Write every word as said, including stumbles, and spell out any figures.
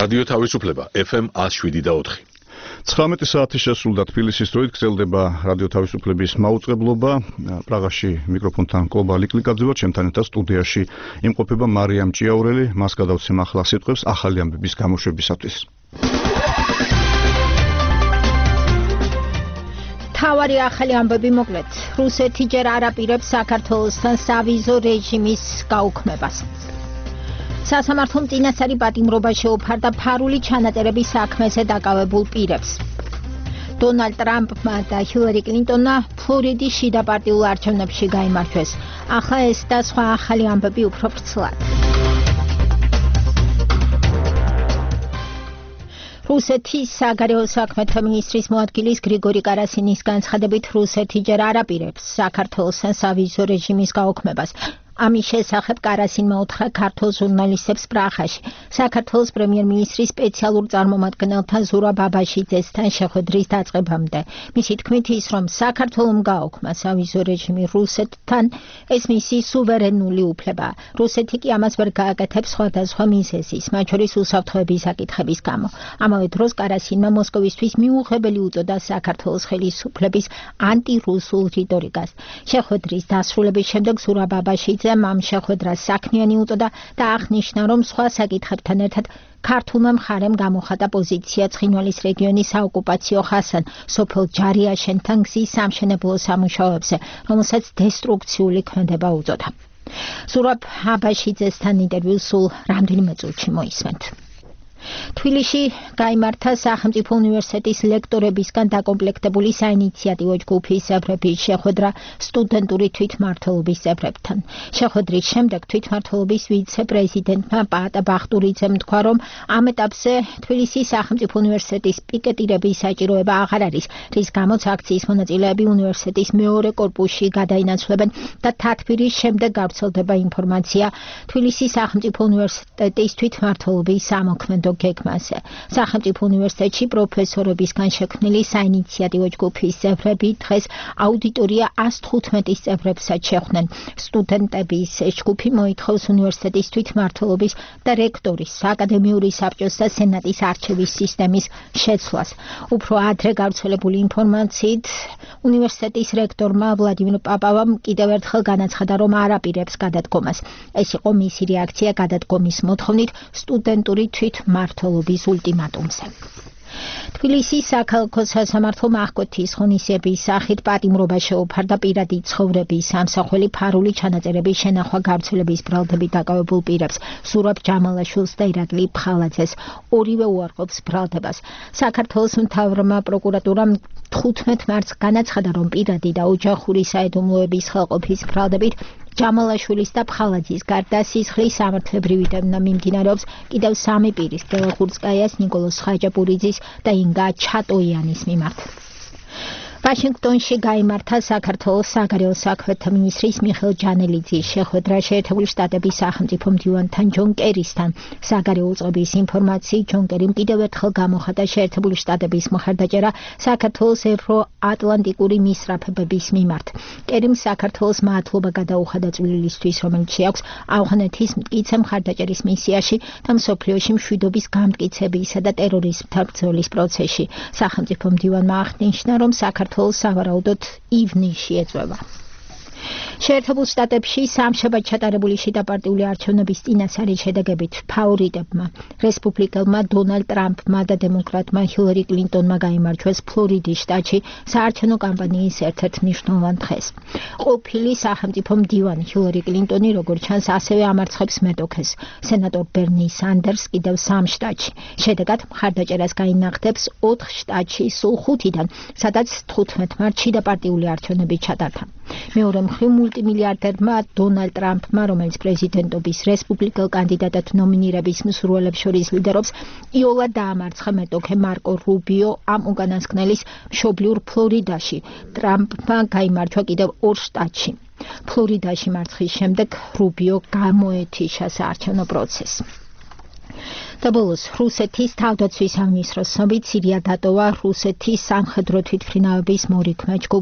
რადიო თავისუფლება ეფ ემ ათს შვიდი და ოთხი. ცხრამეტი საათი შესრულდა თბილისის დროით გრძელდება რადიო თავისუფლების მაუწყებლობა. პრაღაში მიკროფონთან კლობა ლიკლიკაძე ვარ, ჩემთან ერთად სტუდიაში იმყოფება მარიამ ჭიაურელი. მას გადავცემ ახლა სიტყვებს ახალი ამბების გამოშვებისათვის. თავარი ახალი ამბები მოკლედ. რუსეთი ჯერ არ აპირებს საქართველოსთან სავიზო რეჟიმის გაუქმებას. სასამართლომ წინასწარი პატიმრობა შეუფარდა ფარული ჩანაწერების საქმეზე დაკავებულ პირებს. დონალდ ტრამპმა და ჰილარი კლინტონმა ფლორიდის შიდა პარტიულ არჩევნებში გაიმარჯვეს. ახლა ეს და სხვა ახალი ამბები უფრო ვრცლად. რუსეთის საგარეო საქმეთა მინისტრის მოადგილის გრიგორი კარასინის განცხადებით რუსეთი ჯერ არ აპირებს საქართველოსთან სავიზო რეჟიმის გაუქმებას. ამის შესახებ კარასინმა უთხრა ქართულ ჟურნალისტებს პრაღაში. საქართველოს პრემიერ-მინისტრის სპეციალურ წარმომადგენელთან ზურაბ ბაბაშიძესთან შეხვედრის დაწყებამდე. მისი თქმით ის, რომ საქართველომ გააუქმა სავიზო რეჟიმი რუსეთთან, ეს მისი სუვერენული უფლებაა. რუსეთი კი ამას ვერ გააკეთებს სხვადასხვა მიზეზის, მათ შორის უსაფრთხოების საკითხების გამო. ამავე დროს კარასინმა მოსკოვისთვის მიუღებელი უწოდა საქართველოს ხელისუფლების ანტირუსულ რიტორიკას. შეხვედრის დასრულების შემდეგ ზურაბ ბაბაშიძე ამ შეხვედრას საქმიანი უწოდა და აღნიშნა, რომ სხვა საკითხებთან ერთად ქართულმა მხარემ გამოხატა პოზიცია ცხინვალის რეგიონის საოკუპაციო ხასთან, სოფელ ჯარიაშენთან გზის სამშენებლო სამუშაოებზე, რომელსაც დესტრუქციული ქმედება უწოდა. ზურაბ ბაბაშიძესთან ინტერვიუ სულ რამდენიმე წუთში მოისმენთ. თბილისში გაიმართა სახელმწიფო უნივერსიტეტის ლექტორებისგან დაკომპლექტებული საინიციატივო ჯგუფის წევრების შეხვედრა სტუდენტური თვითმმართველობის წევრებთან. შეხვედრის შემდეგ თვითმმართველობის ვიცე-პრეზიდენტმა პაატა ბახტურიძემ თქვა, რომ ამ ეტაპზე თბილისის სახელმწიფო უნივერსიტეტის პიკეტირების საჭიროება აღარ არის, რის გამოც აქციის მონაწილეები უნივერსიტეტის მეორე კორპუსში გადაინაცვლებენ და თათბირის შემდეგ გავრცელდება ინფორმაცია თბილისის სახელმწიფო უნივერსიტეტის თვითმმართველობის სამოქმედო გეგმაზე. სახელმწიფო უნივერსიტეტში პროფესორებისგან შექმნილი საინიციატივო ჯგუფის წევრები დღეს აუდიტორია ას თხუთმეტის წევრებსაც შეხვდნენ. სტუდენტების ეს ჯგუფი მოითხოვს უნივერსიტეტის თვითმმართველობის და რექტორის, აკადემიური საბჭოს და სენატის არჩევის სისტემის შეცვლას. უფრო ადრე გავრცელებული ინფორმაციით, უნივერსიტეტის რექტორმა ვლადიმირ პაპავამ კიდევ ერთხელ განაცხადა, რომ არ აპირებს გადადგომას. ეს იყო მისი რეაქცია გადადგომის მოთხოვნით სტუდენტური თვითმმართველობის მართლობის ულტიმატუმზე. თბილისის საქალაქო სასამართლომ აღკვეთის ღონისძიების სახით პატიმრობა შეუფარდა პირადი ცხოვრების სამსახველი ფარული ჩანაწერების შენახვა გავრცელების ბრალდებით დაკავებულ პირებს, ზურაბ ჯამალაშვილს და ირაკლი ფხალაძეს. ორივე უარყოფს ბრალდებას. საქართველოს მთავრმა პროკურატურამ თხუთმეტ მარტს განაცხადა, რომ პირადი და ოჯახური საიდუმლოების ხელყოფის ბრალდებით ჯამალაშვილის და ფხალაძის გარდა სისხლის სამართლებრივი დევნა მიმდინარეობს კიდევ სამი პირის, ბელაღურსკაიას, ნიკოლოზ ხაჯაპურიძის და ინგა ჩატოიანის მიმართ. ვაშინგტონში გაიმართა საქართველოს საგარეო საქმეთა მინისტრის მიხეილ ჯანელიძის შეხვედრა შეერთებული შტატების სახელმწიფო მდივანთან ჯონ კერისთან. საგარეო უწყების ინფორმაციით ჯონ კერიმ კიდევ ერთხელ გამოხატა შეერთებული შტატების მხარდაჭერა საქართველოს ევროატლანტიკური მისწრაფებების მიმართ. კერიმ საქართველოს მადლობა გადაუხადა წვლილისთვის, რომელიც შეაქვს ავღანეთის მტკიცე მხარდაჭერის მისიაში და მსოფლიოში მშვიდობის გამტკიცებისა და ტერორიზმთან ბრძოლის პროცესში. სახელმწიფო მდივანმა აღნიშნა, რომ საქართველოს სავარაუდოდ ივნისში ეწევა. შეერთებულ შტატებში სამშაბათ ჩატარებული შიდაპარტიული არჩევნების წინასწარი შედეგებით ფავორიტებმა, რესპუბლიკელმა დონალდ ტრამპმა და დემოკრატმა ჰილარი კლინტონმა გაიმარჯვეს ფლორიდის შტატში საარჩევნო კამპანიის ერთ-ერთ მნიშვნელოვან დღეს. ყოფილი სახელმწიფო მდივანი ჰილარი კლინტონი, როგორც ჩანს, ასევე ამარცხებს მეტოქეს. სენატორ ბერნი სანდერს კიდევ სამ შტატში. შედეგად მხარდაჭერას გაინახდებს ოთხ შტატში სულ ხუთიდან, სადაც თხუთმეტ მარტს შიდაპარტიული არჩევნები ჩატარდა. მეორე მხრივ მულტიმილიარდერმა დონალდ ტრამპმა, რომელიც პრეზიდენტობის რესპუბლიკელ კანდიდატად ნომინირების მსურველებს შორის ლიდერობს, იოლად დაამარცხა მეტოქე მარკო რუბიო ამ უკანასკნელის მშობლიურ ფლორიდაში. ტრამპმა გაიმარჯვა კიდევ ორ შტატში. ფლორიდაში მარცხის შემდეგ რუბიო გამოეთიშა საარჩევნო პროცესს. და ბოლოს რუსეთის თავდაცვის სამინისტროს ცნობით სირია დატოვა რუსეთის სამხედრო თვითმფრინავების მორიქმე ჯგუფ